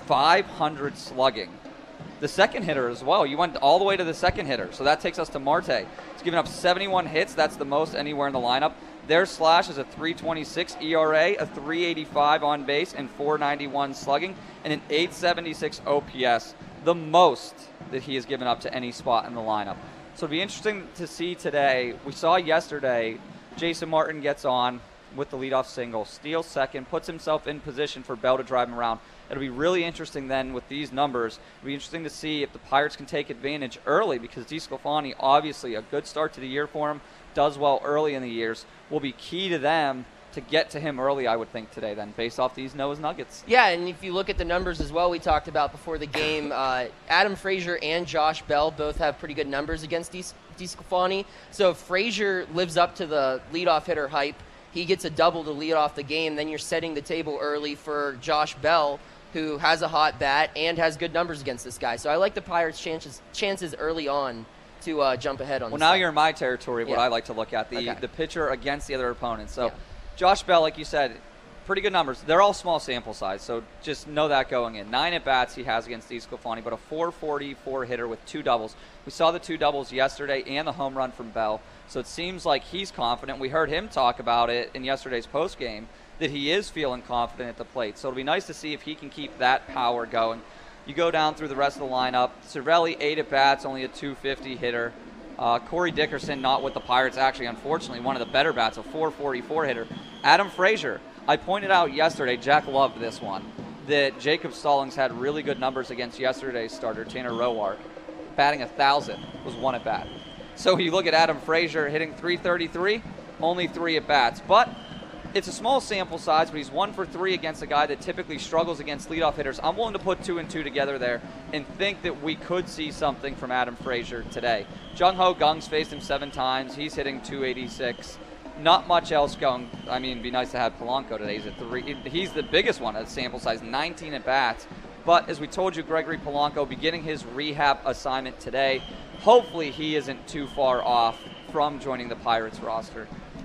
500 slugging. The second hitter as well. You went all the way to the second hitter, so that takes us to Marte. He's given up 71 hits. That's the most anywhere in the lineup. Their slash is a 3.26 ERA, a 3.85 on base, and 4.91 slugging, and an 8.76 OPS, the most that he has given up to any spot in the lineup. So it'll be interesting to see today. We saw yesterday Jason Martin gets on with the leadoff single, steals second, puts himself in position for Bell to drive him around. It'll be really interesting then with these numbers. It'll be interesting to see if the Pirates can take advantage early because DeSclafani, obviously a good start to the year for him, does well early in the years, will be key to them to get to him early, I would think, today then, based off these Noah's Nuggets.
Yeah, and if you look at the numbers as well we talked about before the game, Adam Frazier and Josh Bell both have pretty good numbers against DeSclafani. So if Frazier lives up to the leadoff hitter hype, he gets a double to lead off the game, then you're setting the table early for Josh Bell, who has a hot bat and has good numbers against this guy. So I like the Pirates' chances early on to jump ahead on this.
Well, now
side.
you're in my territory of what
Yeah.
I like to look at, the pitcher against the other opponent. So
Yeah.
Josh Bell, like you said, pretty good numbers. They're all small sample size, so just know that going in. 9 at-bats he has against DeSclafani, but a 444 hitter with 2 doubles. We saw the 2 doubles yesterday and the home run from Bell, so it seems like he's confident. We heard him talk about it in yesterday's postgame, that he is feeling confident at the plate. So it'll be nice to see if he can keep that power going. You go down through the rest of the lineup. Cervelli, 8 at-bats, only a 250 hitter. Corey Dickerson, not with the Pirates, actually, unfortunately, one of the better bats, a 444 hitter. Adam Frazier, I pointed out yesterday, Jack loved this one, that Jacob Stallings had really good numbers against yesterday's starter, Tanner Roark. Batting 1,000 was 1 at-bat. So you look at Adam Frazier hitting 333, only 3 at-bats. But it's a small sample size, but he's 1 for 3 against a guy that typically struggles against leadoff hitters. I'm willing to put 2 and 2 together there and think that we could see something from Adam Frazier today. Jung Ho Kang's faced him 7 times. He's hitting 286. Not much else going. I mean, it'd be nice to have Polanco today. He's at 3. He's the biggest one at sample size, 19 at-bats. But as we told you, Gregory Polanco beginning his rehab assignment today. Hopefully he isn't too far off from joining the Pirates roster.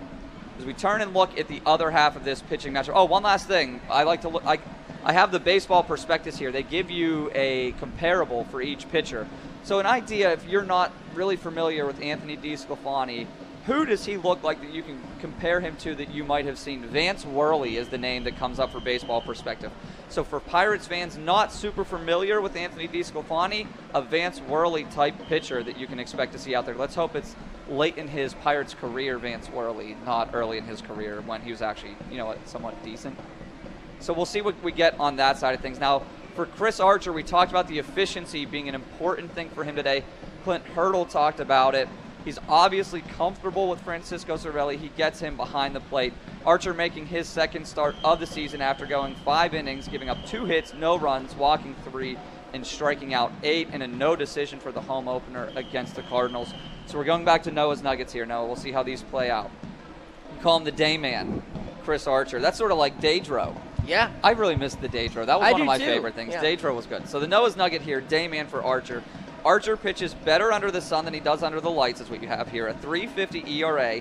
As we turn and look at the other half of this pitching matchup. Oh, one last thing. I like to look. I have the baseball prospectus here. They give you a comparable for each pitcher. So an idea, if you're not really familiar with Anthony DeSclafani, who does he look like that you can compare him to that you might have seen? Vance Worley is the name that comes up for Baseball Perspective. So for Pirates fans not super familiar with Anthony DeSclafani, a Vance Worley type pitcher that you can expect to see out there. Let's hope it's late in his Pirates career, Vance Worley, not early in his career when he was actually, somewhat decent. So we'll see what we get on that side of things. Now, for Chris Archer, we talked about the efficiency being an important thing for him today. Clint Hurdle talked about it. He's obviously comfortable with Francisco Cervelli. He gets him behind the plate. Archer making his second start of the season after going 5 innings, giving up 2 hits, no runs, walking 3, and striking out 8, and a no decision for the home opener against the Cardinals. So we're going back to Noah's Nuggets here. Noah, we'll see how these play out. You call him the day man, Chris Archer. That's sort of like Daydro.
Yeah.
I really missed the Daydro. That was one of my
too.
favorite things.
Yeah.
Daydro was good. So the Noah's Nugget here, day man for Archer. Archer pitches better under the sun than he does under the lights, is what you have here. A 3.50 ERA,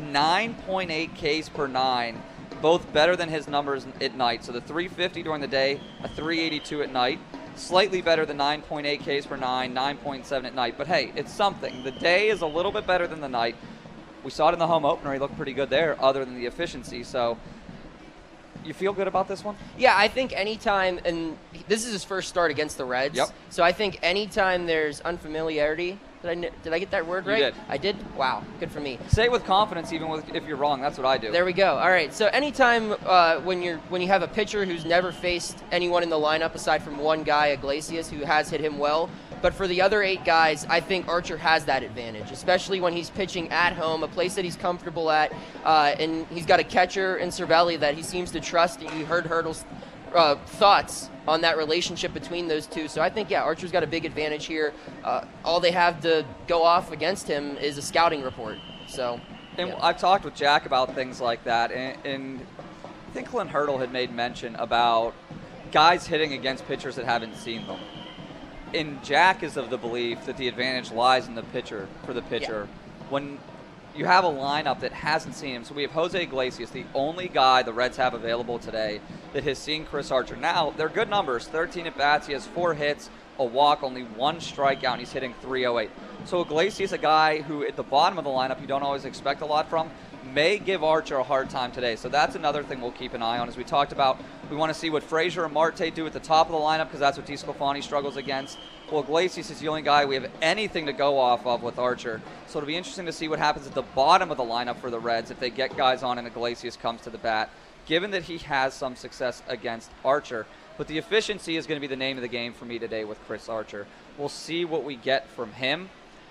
9.8 Ks per 9, both better than his numbers at night. So the 3.50 during the day, a 3.82 at night. Slightly better than 9.8 Ks per 9, 9.7 at night. But hey, it's something. The day is a little bit better than the night. We saw it in the home opener. He looked pretty good there, other than the efficiency. So you feel good about this one?
Yeah, I think anytime, and this is his first start against the Reds.
Yep.
So I think anytime there's unfamiliarity, did I get that word right?
You did.
I did? Wow, good for me.
Say it with confidence, even if you're wrong. That's what I do.
There we go. All right. So anytime when you have a pitcher who's never faced anyone in the lineup aside from one guy, Iglesias, who has hit him well, but for the other 8 guys, I think Archer has that advantage, especially when he's pitching at home, a place that he's comfortable at, and he's got a catcher in Cervelli that he seems to trust. You heard Hurdle's thoughts on that relationship between those two. So I think, yeah, Archer's got a big advantage here. All they have to go off against him is a scouting report. So,
and
yeah.
I've talked with Jack about things like that, and I think Clint Hurdle had made mention about guys hitting against pitchers that haven't seen them. And Jack is of the belief that the advantage lies in the pitcher, for the pitcher. Yeah. When you have a lineup that hasn't seen him, so we have Jose Iglesias, the only guy the Reds have available today that has seen Chris Archer. Now, they're good numbers, 13 at-bats, he has 4 hits, a walk, only 1 strikeout, and he's hitting 308. So Iglesias, a guy who at the bottom of the lineup you don't always expect a lot from, may give Archer a hard time today. So that's another thing we'll keep an eye on. As we talked about, we want to see what Frazier and Marte do at the top of the lineup because that's what DeSclafani struggles against. Well, Iglesias is the only guy we have anything to go off of with Archer. So it'll be interesting to see what happens at the bottom of the lineup for the Reds if they get guys on and Iglesias comes to the bat, given that he has some success against Archer. But the efficiency is going to be the name of the game for me today with Chris Archer. We'll see what we get from him.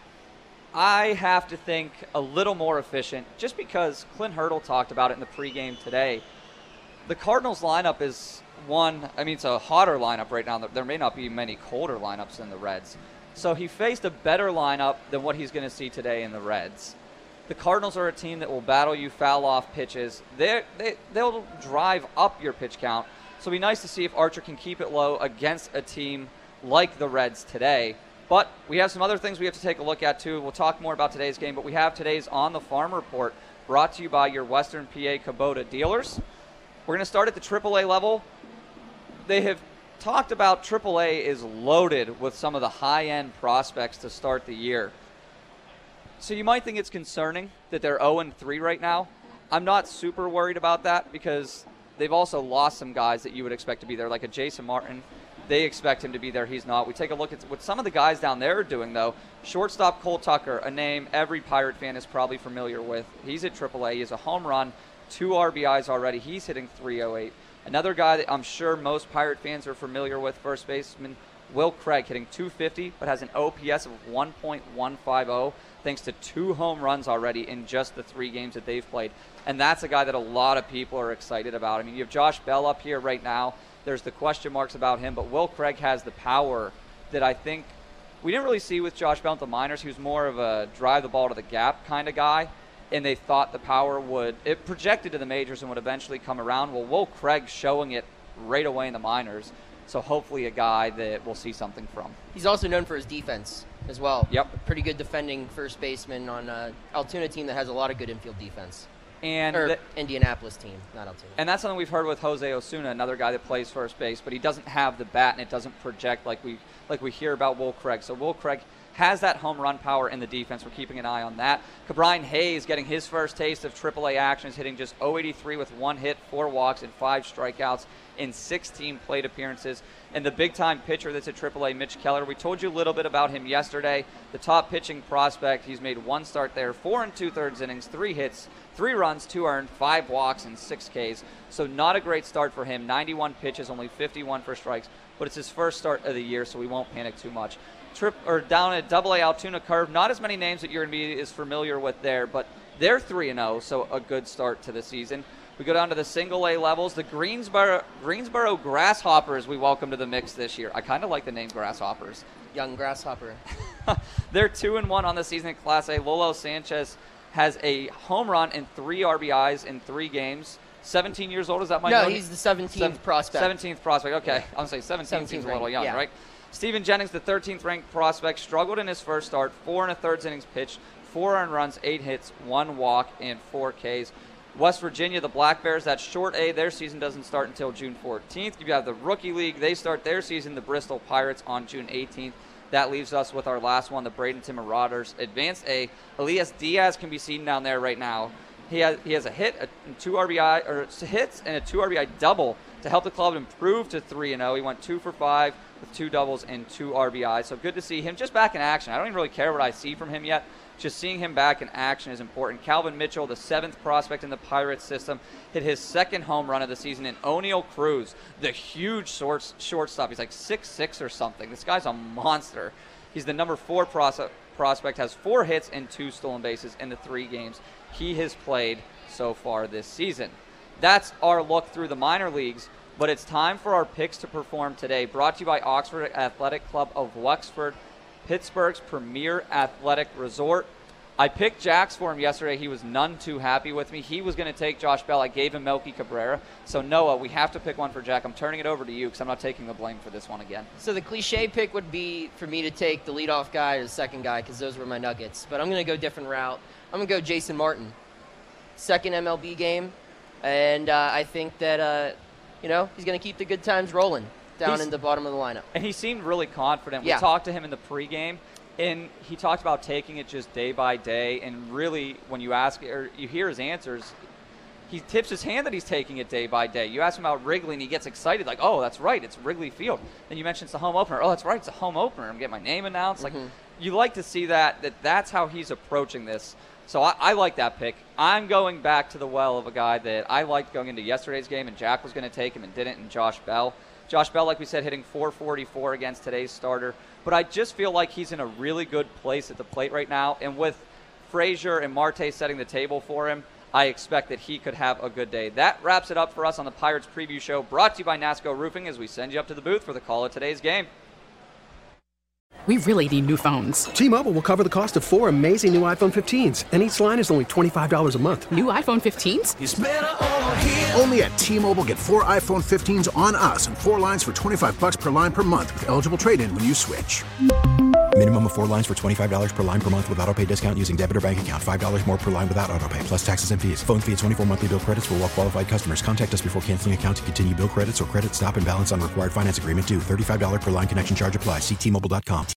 I have to think a little more efficient just because Clint Hurdle talked about it in the pregame today. The Cardinals lineup is it's a hotter lineup right now. There may not be many colder lineups than the Reds. So he faced a better lineup than what he's going to see today in the Reds. The Cardinals are a team that will battle you foul off pitches. They'll drive up your pitch count. So it'll be nice to see if Archer can keep it low against a team like the Reds today. But we have some other things we have to take a look at, too. We'll talk more about today's game, but we have today's On the Farm Report brought to you by your Western PA Kubota dealers. We're going to start at the AAA level. They have talked about AAA is loaded with some of the high-end prospects to start the year. So you might think it's concerning that they're 0-3 right now. I'm not super worried about that because they've also lost some guys that you would expect to be there, like a Jason Martin. They expect him to be there. He's not. We take a look at what some of the guys down there are doing, though. Shortstop Cole Tucker, a name every Pirate fan is probably familiar with. He's at AAA. He has a home run, 2 RBIs already. He's hitting .308. Another guy that I'm sure most Pirate fans are familiar with, first baseman Will Craig, hitting .250, but has an OPS of 1.150, thanks to 2 home runs already in just the 3 games that they've played. And that's a guy that a lot of people are excited about. I mean, you have Josh Bell up here right now. There's the question marks about him, but Will Craig has the power that I think we didn't really see with Josh Bell at the minors. He was more of a drive the ball to the gap kind of guy, and they thought the power it projected to the majors and would eventually come around. Well, Will Craig showing it right away in the minors, so hopefully a guy that we'll see something from.
He's also known for his defense as well.
Yep.
A pretty good defending first baseman on an Altoona team that has a lot of good infield defense.
And
Indianapolis team, not Altoona.
And that's something we've heard with Jose Osuna, another guy that plays first base, but he doesn't have the bat and it doesn't project like we hear about Will Craig. So Will Craig has that home run power in the defense. We're keeping an eye on that. Ke'Bryan Hayes getting his first taste of AAA action, is hitting just .083 with 1 hit, 4 walks, and 5 strikeouts in 16 plate appearances. And the big-time pitcher that's at AAA, Mitch Keller, we told you a little bit about him yesterday. The top pitching prospect, he's made 1 start there, 4 2/3 innings, 3 hits, 3 runs, 2 earned, 5 walks, and 6 Ks. So not a great start for him. 91 pitches, only 51 for strikes, but it's his first start of the year, so we won't panic too much. Down at AA Altoona Curve, not as many names that you're going to be as familiar with there, but they're 3-0, so a good start to the season. We go down to the single A levels. The Greensboro Grasshoppers we welcome to the mix this year. I kind of like the name Grasshoppers.
Young Grasshopper.
They're 2-1 on the season in Class A. Lolo Sanchez has a home run and 3 RBIs in 3 games. 17 years old, is that my
No,
note?
he's the 17th prospect.
17th prospect, okay. I'm going to say 17 seems a little young,
yeah.
right? Stephen Jennings, the 13th ranked prospect, struggled in his first start. 4 1/3 innings pitched, 4 earned runs, 8 hits, 1 walk, and 4 Ks. West Virginia, the Black Bears, that's short A. Their season doesn't start until June 14th. You have the Rookie League. They start their season, the Bristol Pirates, on June 18th. That leaves us with our last one, the Bradenton Marauders. Advanced A, Elias Diaz can be seen down there right now. He has a hit, hits, and a 2 RBI double to help the club improve to 3-0. He went 2 for 5 with 2 doubles and 2 RBIs. So good to see him just back in action. I don't even really care what I see from him yet. Just seeing him back in action is important. Calvin Mitchell, the 7th prospect in the Pirates system, hit his 2nd home run of the season. And O'Neal Cruz, the huge shortstop. He's like 6'6" or something. This guy's a monster. He's the number 4 prospect, has 4 hits and 2 stolen bases in the 3 games he has played so far this season. That's our look through the minor leagues, but it's time for our picks to perform today. Brought to you by Oxford Athletic Club of Wexford, Pittsburgh's premier athletic resort. I picked Jax for him yesterday. He was none too happy with me. He was going to take Josh Bell. I gave him Melky Cabrera. So, Noah, we have to pick one for Jack. I'm turning it over to you because I'm not taking the blame for this one again.
So the cliche pick would be for me to take the leadoff guy or the second guy because those were my Nuggets. But I'm going to go a different route. I'm going to go Jason Martin. 2nd MLB game. And I think that, he's going to keep the good times rolling down in the bottom of the lineup.
And he seemed really confident.
Yeah.
We talked to him in the pregame, and he talked about taking it just day by day. And really, when you ask or you hear his answers, he tips his hand that he's taking it day by day. You ask him about Wrigley, and he gets excited, like, oh, that's right, it's Wrigley Field. Then you mention it's the home opener. Oh, that's right, it's a home opener. I'm getting my name announced. Like, you like to see that's how he's approaching this. So I like that pick. I'm going back to the well of a guy that I liked going into yesterday's game, and Jack was going to take him and didn't, and Josh Bell. Josh Bell, like we said, hitting .444 against today's starter. But I just feel like he's in a really good place at the plate right now. And with Frazier and Marte setting the table for him, I expect that he could have a good day. That wraps it up for us on the Pirates Preview Show, brought to you by NASCO Roofing, as we send you up to the booth for the call of today's game.
We really need new phones.
T-Mobile will cover the cost of 4 amazing new iPhone 15s, and each line is only $25 a month.
New iPhone 15s?
It's better over here.
Only at T-Mobile, get 4 iPhone 15s on us and 4 lines for $25 per line per month with eligible trade-in when you switch.
Minimum of 4 lines for $25 per line per month with autopay discount using debit or bank account. $5 more per line without autopay, plus taxes and fees. Phone fee at 24 monthly bill credits for well-qualified customers. Contact us before canceling account to continue bill credits or credit stop and balance on required finance agreement due. $35 per line connection charge applies. See T-Mobile.com.